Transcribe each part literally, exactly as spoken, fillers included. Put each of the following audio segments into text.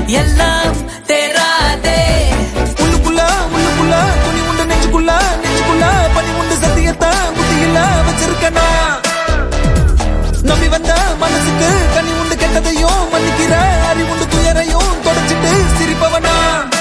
எல்லாம் தேராதே. உள்ளுக்குள்ள உள்ளுக்குள்ள துணி உண்டு, நெஞ்சுக்குள்ள நெஞ்சுக்குள்ள பனி உண்டு. சத்தியத்தா புத்தியில வச்சிருக்கனா நம்பி வந்த மனசுக்கு கனி உண்டு. கெட்டதையும் மன்னிக்கிற அறிவுண்டு, துயரையும் தொடச்சிட்டு சிரிப்பவனா.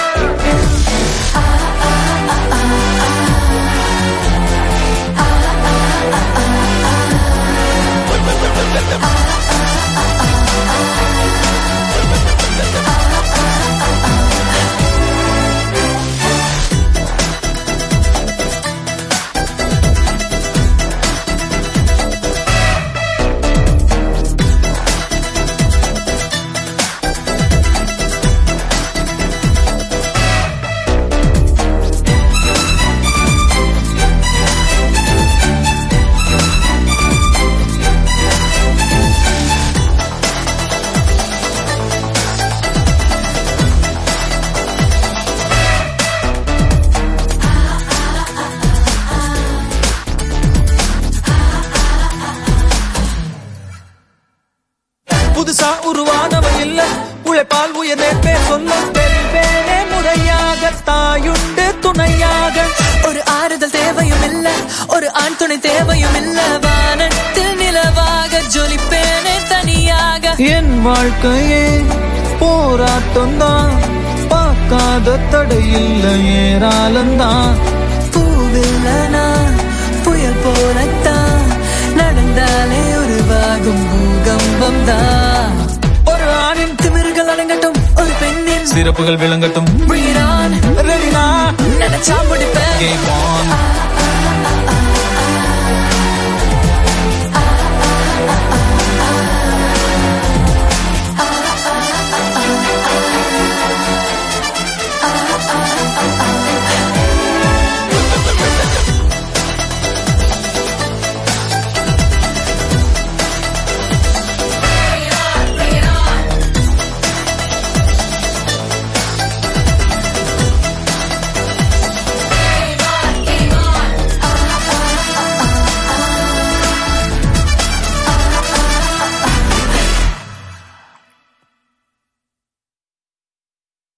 புதுசா உருவானவ இல்ல, உழைப்பால் உயர்ந்தே பேர் சொல்ல. பெருவேனே முறையாக தாயுண்டு துணையாக. ஒரு ஆறுதல் தேவையும் இல்ல, ஒரு ஆண் துணை தேவையும் இல்ல. வானத்தில் நிலவாக ஜொலிப்பேனே தனியாக. என் வாழ்க்கையே போராட்டம் தான், பார்க்காத தடையில்ல ஏராளம்தான். பூவில்லனா புயல் போலத்தான், நடந்தாலே உருவாகும் பூகம்பம் தான். ஒரு ஆணின் திமிர்கள் அடங்கட்டும், ஒரு பெண்ணின் சிறப்புகள் விளங்கட்டும். வீரான் ரெடினா நினைச்சா முடிப்பேன். Game on.